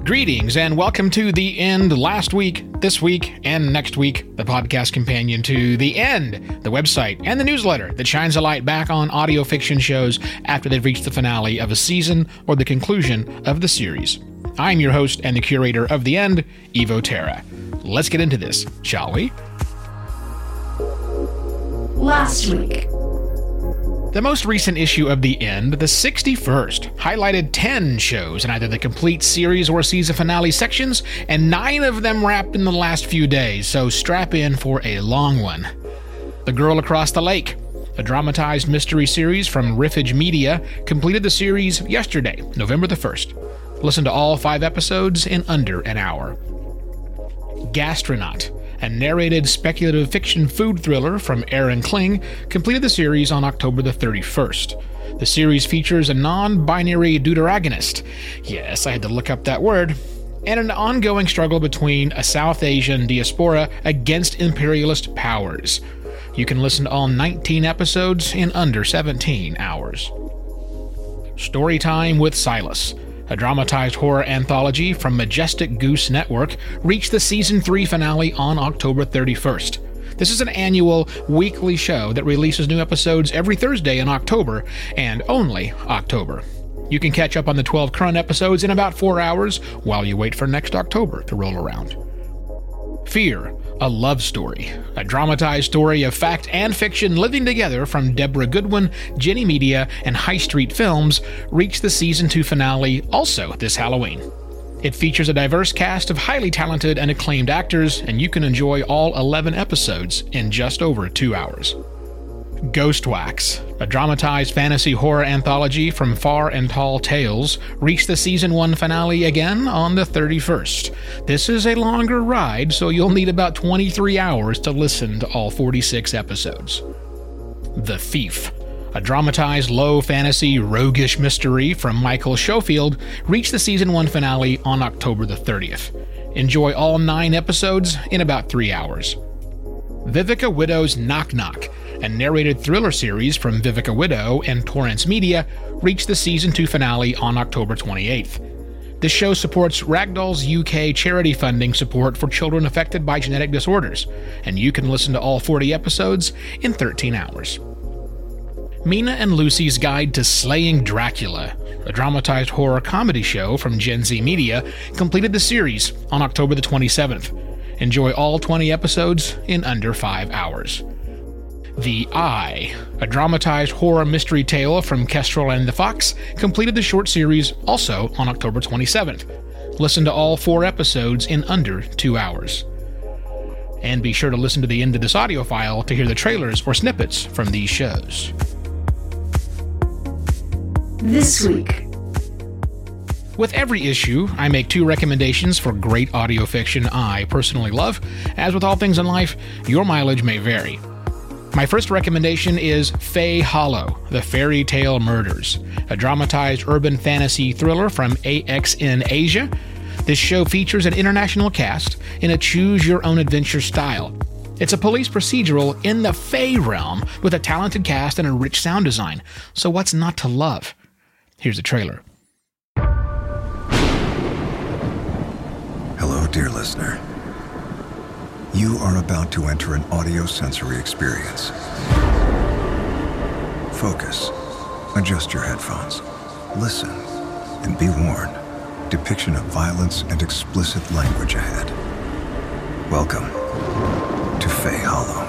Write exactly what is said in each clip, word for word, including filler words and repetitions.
Greetings and welcome to The End. Last week, this week, and next week, the podcast companion to The End, the website and the newsletter that shines a light back on audio fiction shows after they've reached the finale of a season or the conclusion of the series. I'm your host and the curator of The End, Evo Terra. Let's get into this, shall we? Last week. The most recent issue of The End, the sixty-first, highlighted ten shows in either the complete series or season finale sections, and nine of them wrapped in the last few days, so strap in for a long one. The Girl Across the Lake, a dramatized mystery series from Riffage Media, completed the series yesterday, November the first. Listen to all five episodes in under an hour. Gastronaut, a narrated speculative fiction food thriller from Aaron Kling, completed the series on October the thirty-first. The series features a non-binary deuteragonist, yes, I had to look up that word, and an ongoing struggle between a South Asian diaspora against imperialist powers. You can listen to all nineteen episodes in under seventeen hours. Storytime with Silas, a dramatized horror anthology from Majestic Goose Network, reached the season three finale on October thirty-first. This is an annual, weekly show that releases new episodes every Thursday in October, and only October. You can catch up on the twelve current episodes in about four hours while you wait for next October to roll around. Fear, a love story, a dramatized story of fact and fiction living together from Deborah Goodwin, Jenny Media, and High Street Films, reached the season two finale also this Halloween. It features a diverse cast of highly talented and acclaimed actors, and you can enjoy all eleven episodes in just over two hours. Ghost Wax, a dramatized fantasy horror anthology from Far and Tall Tales, reached the season one finale again on the thirty-first. This is a longer ride, so you'll need about twenty-three hours to listen to all forty-six episodes. The Thief, a dramatized low fantasy roguish mystery from Michael Schofield, reached the season one finale on October the thirtieth. Enjoy all nine episodes in about three hours. Vivica Widow's Knock Knock, a narrated thriller series from Vivica Widow and Torrance Media, reached the season two finale on October twenty-eighth. This show supports Ragdoll's U K charity funding support for children affected by genetic disorders, and you can listen to all forty episodes in thirteen hours. Mina and Lucy's Guide to Slaying Dracula, a dramatized horror comedy show from Gen Z Media, completed the series on October the twenty-seventh. Enjoy all twenty episodes in under five hours. The Eye, a dramatized horror mystery tale from Kestrel and the Fox, completed the short series also on October twenty-seventh. Listen to all four episodes in under two hours. And be sure to listen to the end of this audio file to hear the trailers or snippets from these shows. This week. With every issue, I make two recommendations for great audio fiction I personally love. As with all things in life, your mileage may vary. My first recommendation is Fae Hollow, The Fairy Tale Murders, a dramatized urban fantasy thriller from A X N Asia. This show features an international cast in a choose-your-own-adventure style. It's a police procedural in the Fae realm with a talented cast and a rich sound design. So what's not to love? Here's the trailer. Hello, dear listener. You are about to enter an audio-sensory experience. Focus. Adjust your headphones. Listen. And be warned. Depiction of violence and explicit language ahead. Welcome to Fae Hollow.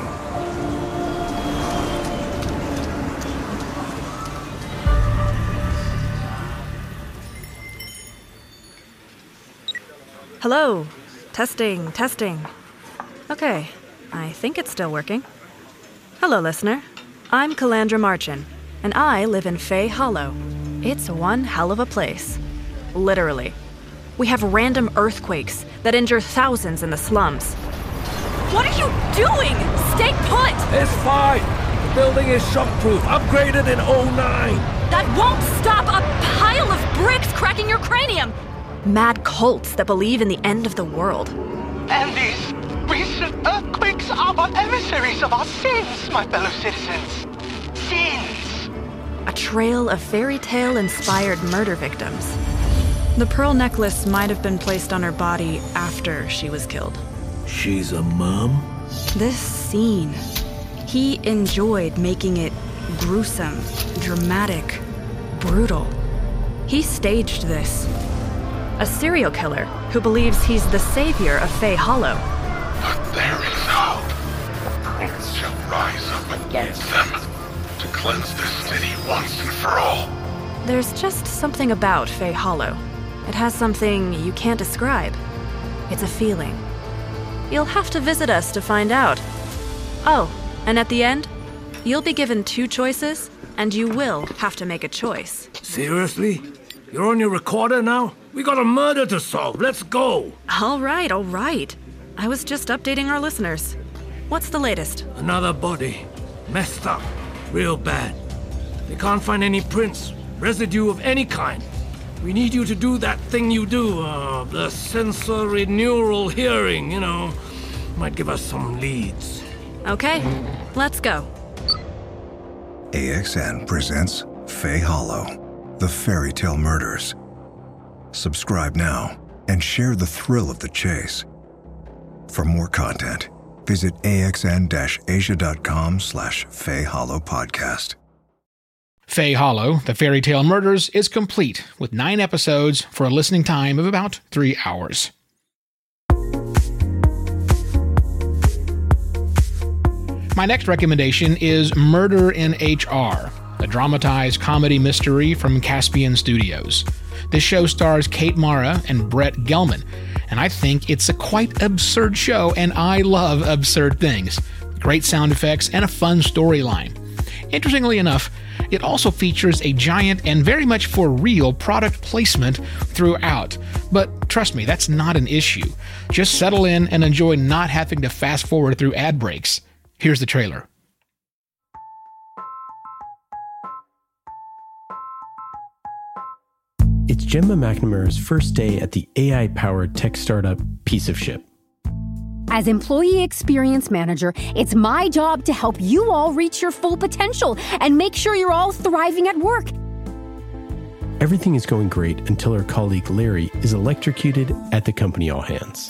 Hello. Testing, testing. Okay, I think it's still working. Hello, listener. I'm Calandra Marchin, and I live in Fae Hollow. It's one hell of a place. Literally. We have random earthquakes that injure thousands in the slums. What are you doing? Stay put! It's fine. The building is shockproof, upgraded in oh nine. That won't stop a pile of bricks cracking your cranium! Mad cults that believe in the end of the world. And these recent earthquakes are but emissaries of our sins, my fellow citizens. Sins! A trail of fairy tale-inspired murder victims. The pearl necklace might have been placed on her body after she was killed. She's a mom? This scene, he enjoyed making it gruesome, dramatic, brutal. He staged this. A serial killer who believes he's the savior of Fay Hollow. But there is hope. Prince shall rise up against them to cleanse this city once and for all. There's just something about Fay Hollow. It has something you can't describe. It's a feeling. You'll have to visit us to find out. Oh, and at the end, you'll be given two choices, and you will have to make a choice. Seriously? You're on your recorder now? We got a murder to solve. Let's go. All right, all right. I was just updating our listeners. What's the latest? Another body. Messed up. Real bad. They can't find any prints, residue of any kind. We need you to do that thing you do, uh, the sensory neural hearing, you know. Might give us some leads. Okay, let's go. A X N presents Fay Hollow, The Fairy Tale Murders. Subscribe now and share the thrill of the chase. For more content, visit axn-asia.com slash Fay Hollow podcast. Fay Hollow, The Fairy Tale Murders, is complete with nine episodes for a listening time of about three hours. My next recommendation is Murder in H R, a dramatized comedy mystery from Caspian Studios. This show stars Kate Mara and Brett Gelman, and I think it's a quite absurd show, and I love absurd things. Great sound effects and a fun storyline. Interestingly enough, it also features a giant and very much for real product placement throughout. But trust me, that's not an issue. Just settle in and enjoy not having to fast forward through ad breaks. Here's the trailer. It's Gemma McNamara's first day at the A I-powered tech startup Piece of Ship. As Employee Experience Manager, it's my job to help you all reach your full potential and make sure you're all thriving at work. Everything is going great until her colleague Larry is electrocuted at the company all hands.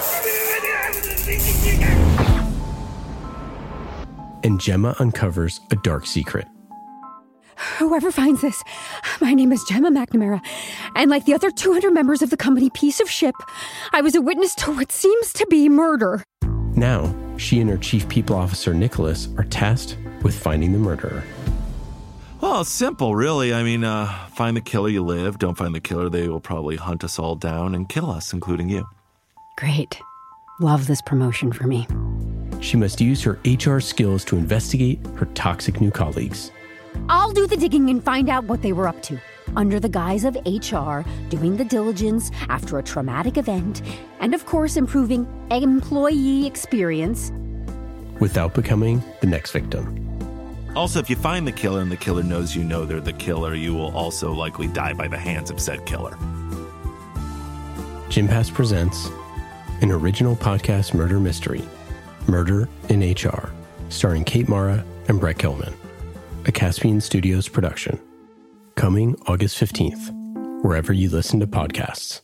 And Gemma uncovers a dark secret. Whoever finds this, my name is Gemma McNamara, and like the other two hundred members of the company Piece of Ship, I was a witness to what seems to be murder. Now, she and her chief people officer Nicholas are tasked with finding the murderer. Well, it's simple, really. I mean, uh, find the killer, you live. Don't find the killer, they will probably hunt us all down and kill us, including you. Great. Love this promotion for me. She must use her H R skills to investigate her toxic new colleagues. I'll do the digging and find out what they were up to, under the guise of H R, doing the diligence after a traumatic event, and of course improving employee experience. Without becoming the next victim. Also, if you find the killer and the killer knows you know they're the killer, you will also likely die by the hands of said killer. Gympass presents an original podcast murder mystery, Murder in H R, starring Kate Mara and Brett Gelman. A Caspian Studios production. Coming August fifteenth, wherever you listen to podcasts.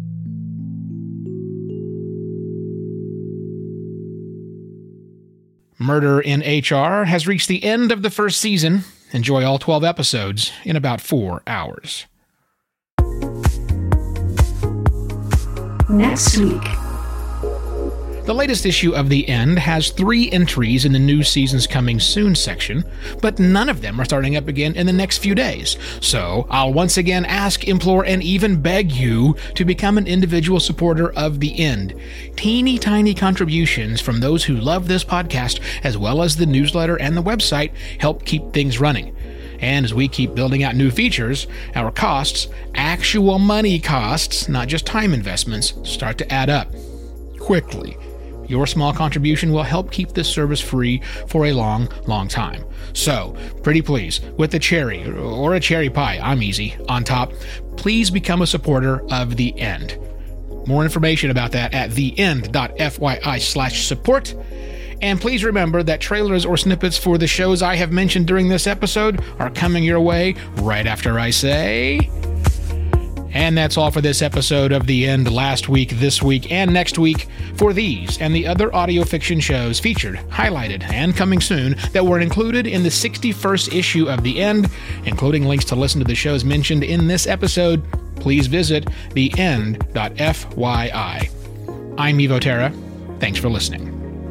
Murder in H R has reached the end of the first season. Enjoy all twelve episodes in about four hours. Next week. The latest issue of The End has three entries in the new season's coming soon section, but none of them are starting up again in the next few days. So I'll once again ask, implore, and even beg you to become an individual supporter of The End. Teeny tiny contributions from those who love this podcast, as well as the newsletter and the website, help keep things running. And as we keep building out new features, our costs, actual money costs, not just time investments, start to add up quickly. Your small contribution will help keep this service free for a long, long time. So, pretty please, with a cherry, or a cherry pie, I'm easy, on top, please become a supporter of The End. More information about that at theend.fyi slash support. And please remember that trailers or snippets for the shows I have mentioned during this episode are coming your way right after I say And that's all for this episode of The End last week, this week, and next week. For these and the other audio fiction shows featured, highlighted, and coming soon that were included in the sixty-first issue of The End, including links to listen to the shows mentioned in this episode, please visit the end dot f y i. I'm Evo Terra. Thanks for listening.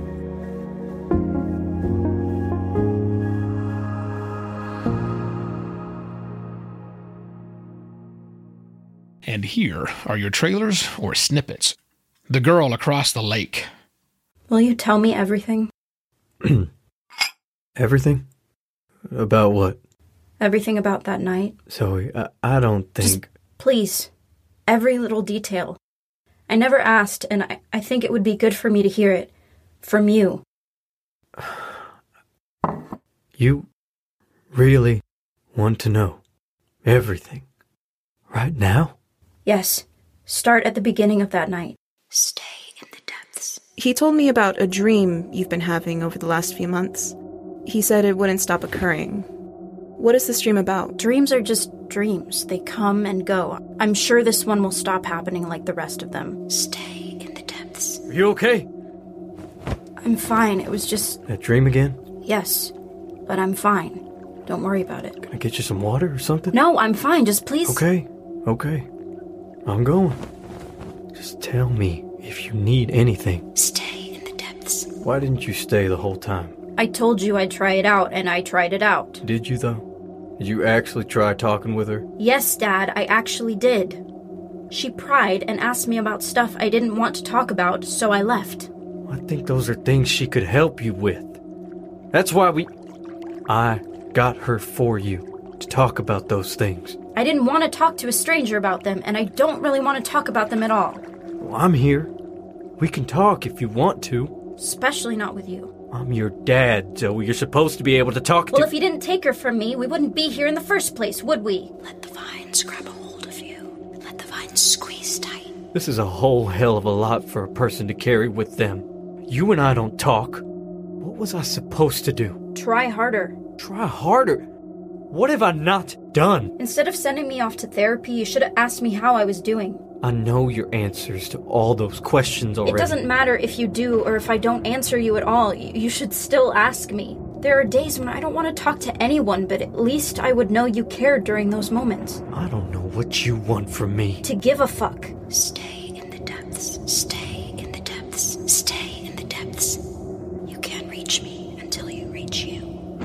And here are your trailers or snippets. The Girl Across the Lake. Will you tell me everything? Everything? About what? Everything about that night? Zoe, I, I don't think... Just, please. Every little detail. I never asked, and I, I think it would be good for me to hear it. From you. You really want to know everything? Right now? Yes. Start at the beginning of that night. Stay in the depths. He told me about a dream you've been having over the last few months. He said it wouldn't stop occurring. What is this dream about? Dreams are just dreams. They come and go. I'm sure this one will stop happening like the rest of them. Stay in the depths. Are you okay? I'm fine. It was just... That dream again? Yes. But I'm fine. Don't worry about it. Can I get you some water or something? No, I'm fine. Just please... Okay. Okay. I'm going. Just tell me if you need anything. Stay in the depths. Why didn't you stay the whole time? I told you I'd try it out, and I tried it out. Did you, though? Did you actually try talking with her? Yes, Dad, I actually did. She pried and asked me about stuff I didn't want to talk about, so I left. I think those are things she could help you with. That's why we... I got her for you, to talk about those things. I didn't want to talk to a stranger about them, and I don't really want to talk about them at all. Well, I'm here. We can talk if you want to. Especially not with you. I'm your dad, Zoe. You're supposed to be able to talk well, to... Well, if you didn't take her from me, we wouldn't be here in the first place, would we? Let the vines grab a hold of you. Let the vines squeeze tight. This is a whole hell of a lot for a person to carry with them. You and I don't talk. What was I supposed to do? Try harder. Try harder? What have I not done? Instead of sending me off to therapy, you should have asked me how I was doing. I know your answers to all those questions already. It doesn't matter if you do or if I don't answer you at all. You should still ask me. There are days when I don't want to talk to anyone, but at least I would know you cared during those moments. I don't know what you want from me. To give a fuck. Stay in the depths. Stay in the depths. Stay in the depths. You can't reach me until you reach you.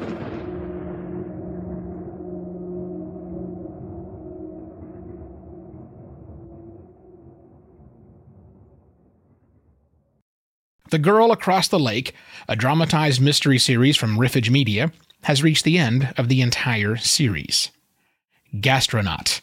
The Girl Across the Lake, a dramatized mystery series from Riffage Media, has reached the end of the entire series. Gastronaut.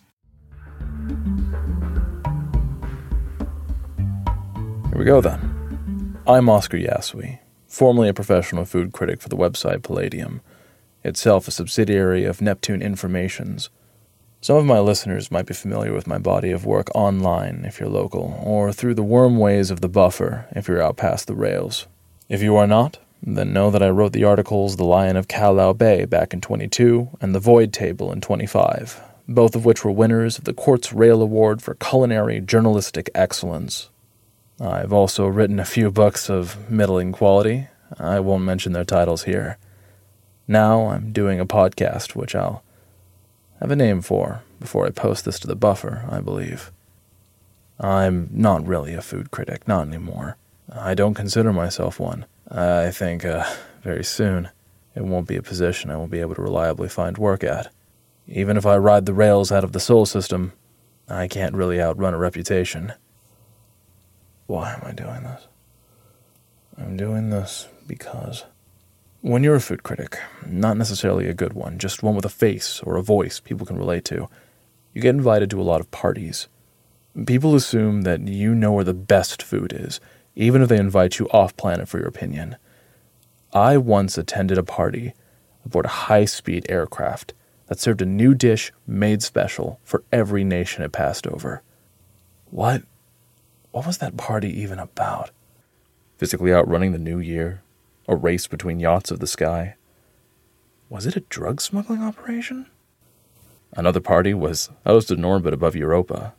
Here we go then. I'm Oscar Yasui, formerly a professional food critic for the website Palladium, itself a subsidiary of Neptune Informations. Some of my listeners might be familiar with my body of work online if you're local, or through the worm ways of the buffer if you're out past the rails. If you are not, then know that I wrote the articles The Lion of Callao Bay back in twenty-two and The Void Table in twenty-five, both of which were winners of the Quartz Rail Award for Culinary Journalistic Excellence. I've also written a few books of middling quality. I won't mention their titles here. Now I'm doing a podcast, which I'll have a name for before I post this to the buffer, I believe. I'm not really a food critic, not anymore. I don't consider myself one. I think uh, very soon it won't be a position I will be able to reliably find work at. Even if I ride the rails out of the Sol system, I can't really outrun a reputation. Why am I doing this? I'm doing this because... when you're a food critic, not necessarily a good one, just one with a face or a voice people can relate to, you get invited to a lot of parties. People assume that you know where the best food is, even if they invite you off-planet for your opinion. I once attended a party aboard a high-speed aircraft that served a new dish made special for every nation it passed over. What? What was that party even about? Physically outrunning the new year? A race between yachts of the sky? Was it a drug smuggling operation? Another party was hosted in orbit above Europa,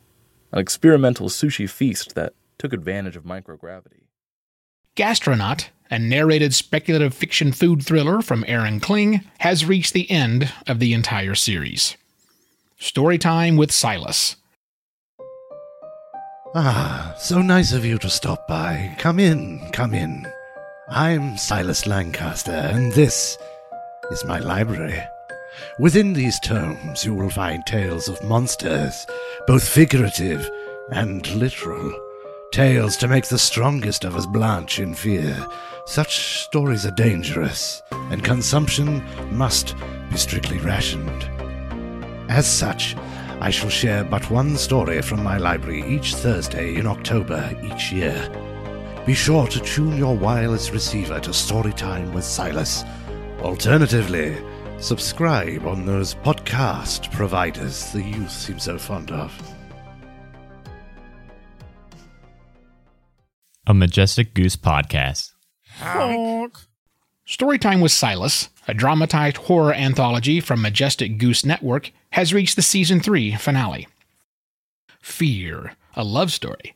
an experimental sushi feast that took advantage of microgravity. Gastronaut, a narrated speculative fiction food thriller from Aaron Kling, has reached the end of the entire series. Storytime with Silas. Ah, so nice of you to stop by. Come in, come in. I'm Silas Lancaster, and this is my library. Within these tomes, you will find tales of monsters, both figurative and literal. Tales to make the strongest of us blanch in fear. Such stories are dangerous, and consumption must be strictly rationed. As such, I shall share but one story from my library each Thursday in October each year. Be sure to tune your wireless receiver to Storytime with Silas. Alternatively, subscribe on those podcast providers the youth seem so fond of. A Majestic Goose Podcast. Storytime with Silas, a dramatized horror anthology from Majestic Goose Network, has reached the Season three finale. Fear, a love story.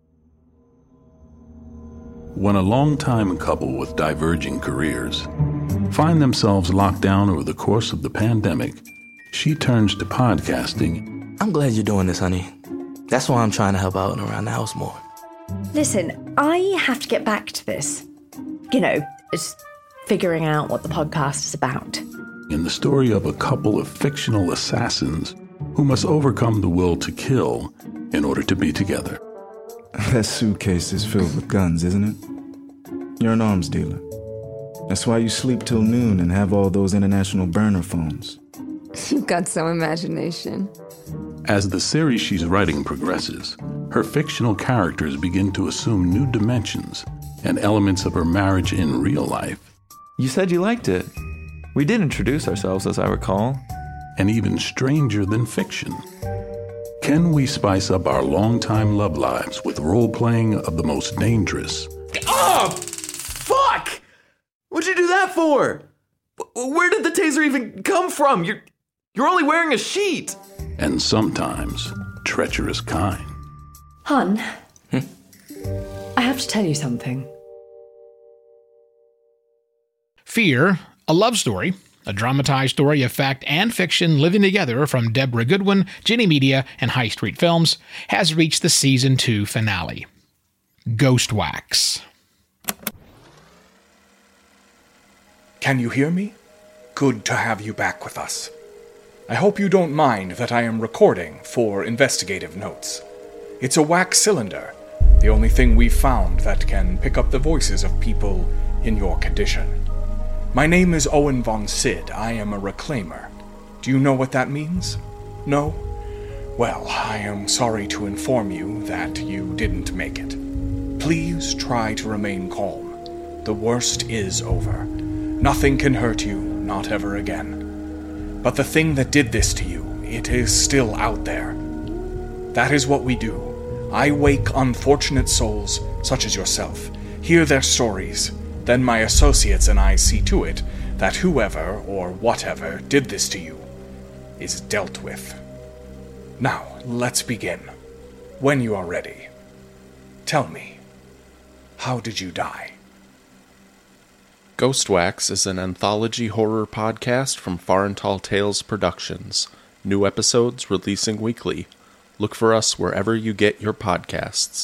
When a long-time couple with diverging careers find themselves locked down over the course of the pandemic, she turns to podcasting. I'm glad you're doing this, honey. That's why I'm trying to help out and around the house more. Listen, I have to get back to this. You know, just figuring out what the podcast is about. In the story of a couple of fictional assassins who must overcome the will to kill in order to be together. That suitcase is filled with guns, isn't it? You're an arms dealer. That's why you sleep till noon and have all those international burner phones. You've got some imagination. As the series she's writing progresses, her fictional characters begin to assume new dimensions and elements of her marriage in real life. You said you liked it. We did introduce ourselves, as I recall. And even stranger than fiction. Can we spice up our long-time love lives with role-playing of the most dangerous? Oh! Fuck! What'd you do that for? Where did the taser even come from? You're, you're only wearing a sheet! And sometimes treacherous kind. Hun, hmm? I have to tell you something. Fear, a love story, a dramatized story of fact and fiction living together from Deborah Goodwin, Ginny Media, and High Street Films, has reached the Season two finale. Ghost Wax. Can you hear me? Good to have you back with us. I hope you don't mind that I am recording for investigative notes. It's a wax cylinder, the only thing we've found that can pick up the voices of people in your condition. My name is Owen von Sid. I am a reclaimer. Do you know what that means? No? Well, I am sorry to inform you that you didn't make it. Please try to remain calm. The worst is over. Nothing can hurt you, not ever again. But the thing that did this to you, it is still out there. That is what we do. I wake unfortunate souls, such as yourself, hear their stories. Then my associates and I see to it that whoever or whatever did this to you is dealt with. Now, let's begin. When you are ready, tell me, how did you die? Ghost Wax is an anthology horror podcast from Far and Tall Tales Productions. New episodes releasing weekly. Look for us wherever you get your podcasts.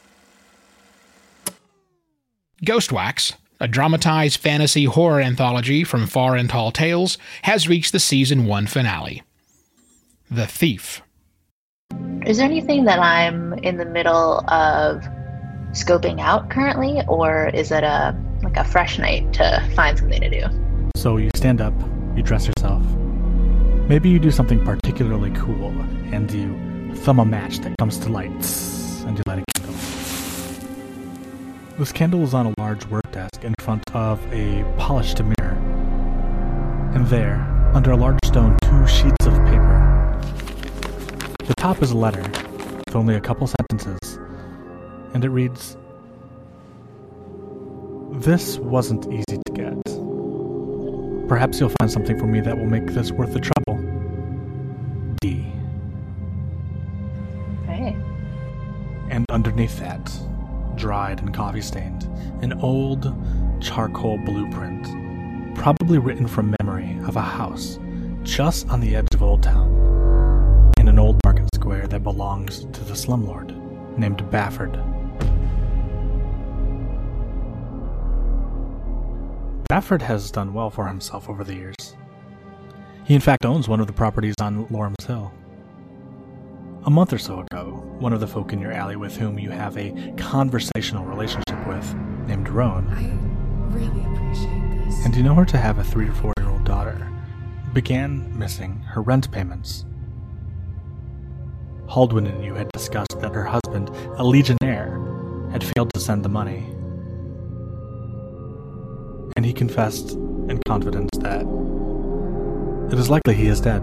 Ghost Wax, a dramatized fantasy horror anthology from Far and Tall Tales, has reached the Season one finale. The Thief. Is there anything that I'm in the middle of scoping out currently, or is it a like a fresh night to find something to do? So you stand up, you dress yourself. Maybe you do something particularly cool, and you thumb a match that comes to light, and you light a candle. This candle is on a large work desk in front of a polished mirror. And there, under a large stone, two sheets of paper. The top is a letter, with only a couple sentences, and it reads, "This wasn't easy to get. Perhaps you'll find something for me that will make this worth the trouble. D." Hey, And underneath that, dried and coffee-stained, an old charcoal blueprint, probably written from memory of a house just on the edge of Old Town, in an old market square that belongs to the slumlord named Bafford. Bafford has done well for himself over the years. He in fact owns one of the properties on Lorm's Hill. A month or so ago, one of the folk in your alley with whom you have a conversational relationship with, named Roan, I really appreciate this. and you know her to have a three or four-year-old daughter, began missing her rent payments. Haldwin and you had discussed that her husband, a legionnaire, had failed to send the money. And he confessed in confidence that it is likely he is dead.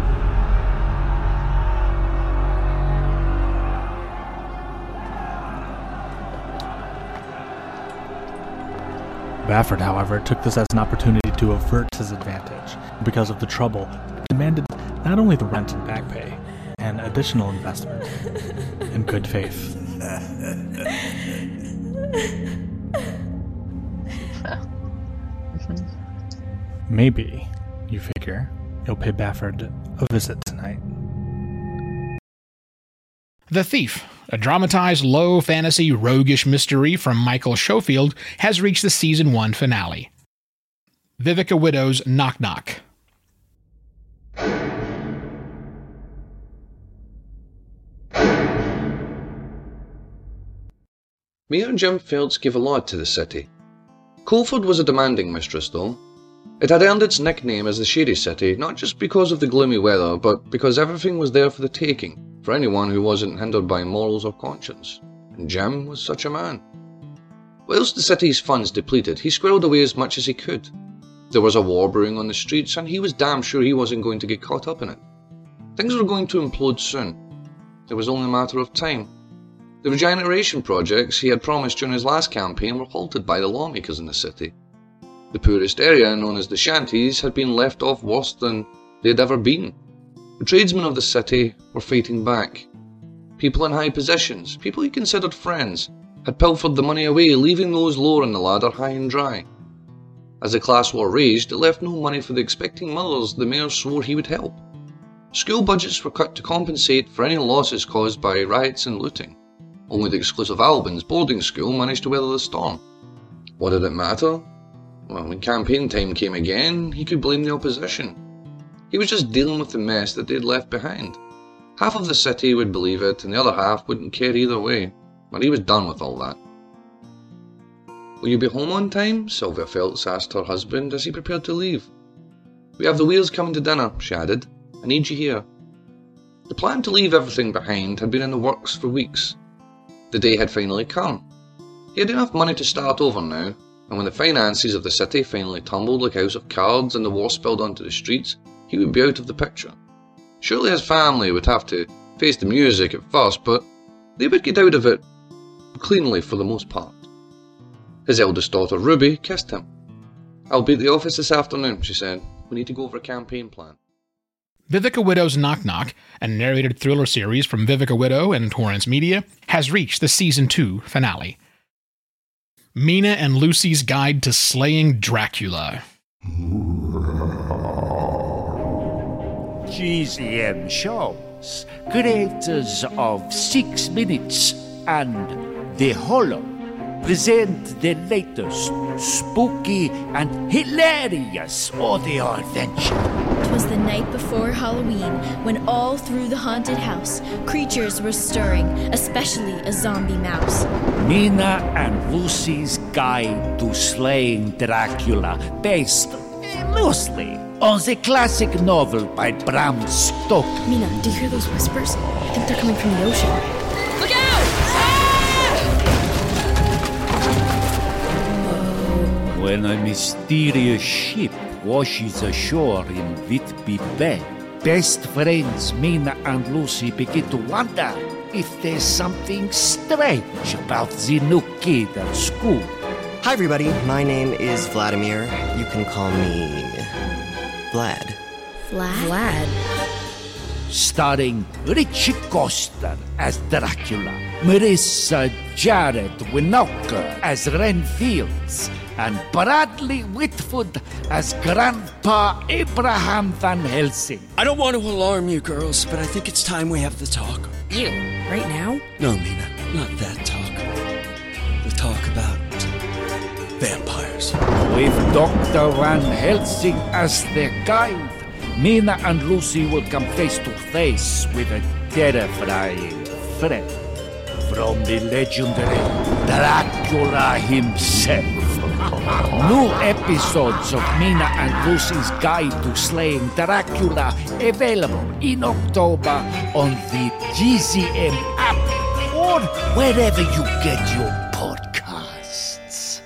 Bafford, however, took this as an opportunity to avert his advantage because of the trouble, demanded not only the rent and back pay, and additional investment in good faith. Maybe, you figure, you'll pay Bafford a visit tonight. The Thief, a dramatized low fantasy roguish mystery from Michael Schofield, has reached the season one finale. Vivica Widow's Knock Knock. Mayor Jim Feltz gave a lot to the city. Coleford was a demanding mistress, though. It had earned its nickname as the Shady City, not just because of the gloomy weather, but because everything was there for the taking, for anyone who wasn't hindered by morals or conscience. And Jim was such a man. Whilst the city's funds depleted, he squirreled away as much as he could. There was a war brewing on the streets, and he was damn sure he wasn't going to get caught up in it. Things were going to implode soon. It was only a matter of time. The regeneration projects he had promised during his last campaign were halted by the lawmakers in the city. The poorest area, known as the Shanties, had been left off worse than they had ever been. The tradesmen of the city were fighting back. People in high positions, people he considered friends, had pilfered the money away, leaving those lower in the ladder high and dry. As the class war raged, it left no money for the expecting mothers the mayor swore he would help. School budgets were cut to compensate for any losses caused by riots and looting. Only the exclusive Albans boarding school managed to weather the storm. What did it matter? Well, when campaign time came again, he could blame the opposition. He was just dealing with the mess that they had left behind. Half of the city would believe it, and the other half wouldn't care either way. But he was done with all that. Will you be home on time? Sylvia Feltz asked her husband as he prepared to leave. We have the Weires coming to dinner, she added. I need you here. The plan to leave everything behind had been in the works for weeks. The day had finally come. He had enough money to start over now, and when the finances of the city finally tumbled like a house of cards and the war spilled onto the streets, he would be out of the picture. Surely his family would have to face the music at first, but they would get out of it cleanly for the most part. His eldest daughter, Ruby, kissed him. I'll be at the office this afternoon, she said. We need to go over a campaign plan. Vivica Widow's Knock Knock, a narrated thriller series from Vivica Widow and Torrance Media, has reached the Season two finale. Mina and Lucy's Guide to Slaying Dracula. G Z M Shows, creators of Six Minutes and The Hollow, present the latest spooky and hilarious audio adventure. 'Twas the night before Halloween when all through the haunted house creatures were stirring, especially a zombie mouse. Mina and Lucy's Guide to Slaying Dracula, based loosely on the classic novel by Bram Stoker. Mina, do you hear those whispers? I think they're coming from the ocean. Look out! When a mysterious ship washes ashore in Whitby Bay, best friends Mina and Lucy begin to wonder if there's something strange about the new kid at school. Hi everybody, my name is Vladimir. You can call me Vlad. Vlad? Vlad? starring Richie Coster as Dracula, Marissa Jared Winokur as Ren Fields, and Bradley Whitford as Grandpa Abraham Van Helsing. I don't want to alarm you girls, but I think it's time we have the talk. Ew, right now? No, Mina, not that talk. The talk about vampires. With Doctor Van Helsing as their guide, Mina and Lucy will come face to face with a terrifying threat from the legendary Dracula himself. New episodes of Mina and Lucy's Guide to Slaying Dracula available in October on the G Z M app or wherever you get your podcasts.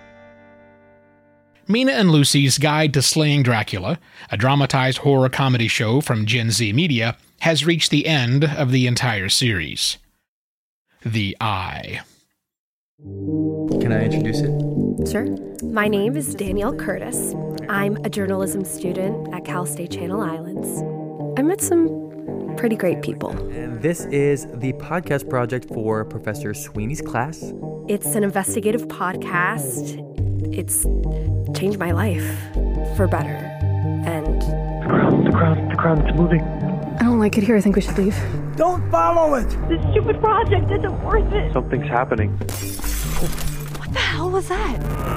Mina and Lucy's Guide to Slaying Dracula, a dramatized horror comedy show from Gen Z Media, has reached the end of the entire series. The Eye. Can I introduce it? Sure. My name is Danielle Curtis. I'm a journalism student at Cal State Channel Islands. I met some pretty great people. And this is the podcast project for Professor Sweeney's class. It's an investigative podcast. It's changed my life for better. And the crowd, the crowd, the crowd, it's moving. I don't like it here. I think we should leave. Don't follow it! This stupid project isn't worth it. Something's happening. What the hell was that?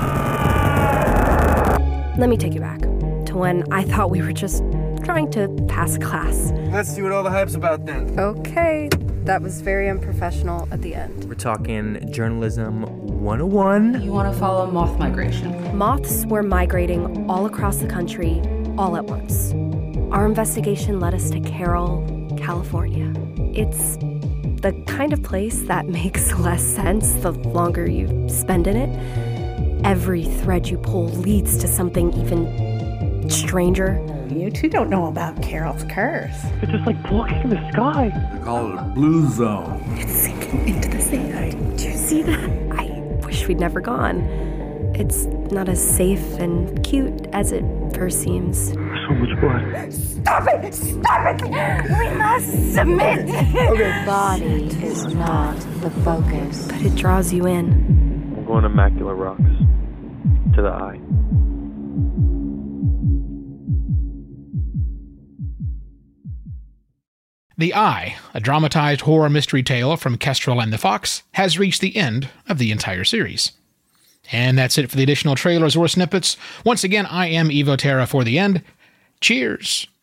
Let me take you back to when I thought we were just trying to pass a class. Let's see what all the hype's about then. Okay, that was very unprofessional at the end. We're talking journalism one oh one. You want to follow moth migration. Moths were migrating all across the country, all at once. Our investigation led us to Carroll, California. It's the kind of place that makes less sense the longer you spend in it. Every thread you pull leads to something even stranger. You two don't know about Carol's curse. It's just like blocking the sky. They call it a blue zone. It's sinking into the sand. Do you see that? I wish we'd never gone. It's not as safe and cute as it first seems. So much blood. Stop it! Stop it! We must submit! Okay. The body is not the focus. But it draws you in. I'm going to Macular Rocks. To the Eye. The Eye, a dramatized horror mystery tale from Kestrel and the Fox, has reached the end of the entire series. And that's it for the additional trailers or snippets. Once again, I am Evo Terra for the end. Cheers!